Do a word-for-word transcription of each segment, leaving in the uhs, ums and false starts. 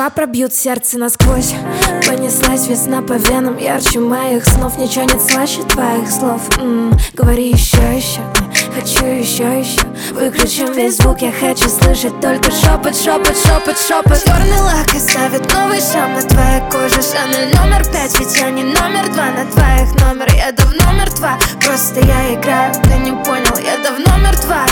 слова пробьют сердце насквозь. Понеслась весна по венам, ярче моих снов. Ничего нет слаще твоих слов. М-м, говори еще, еще, хочу еще, еще. Выключим весь звук, я хочу слышать только шепот, шепот, шепот, шепот. Черный лак оставит новый шрам на твоей коже. Шанель номер пять, ведь я не номер два. На твоих номер, я давно мертва. Просто я играю, ты не понял, я давно мертва.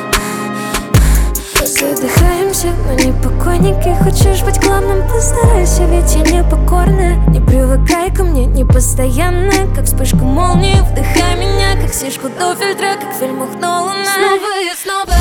Задыхаемся, но не покойники. Хочешь быть главным, постарайся, ведь я непокорная. Не привыкай ко мне, не постоянная. Как вспышка молнии, вдыхай меня, как сишку до фильтра, как в фильмах Нолана. Снова и снова.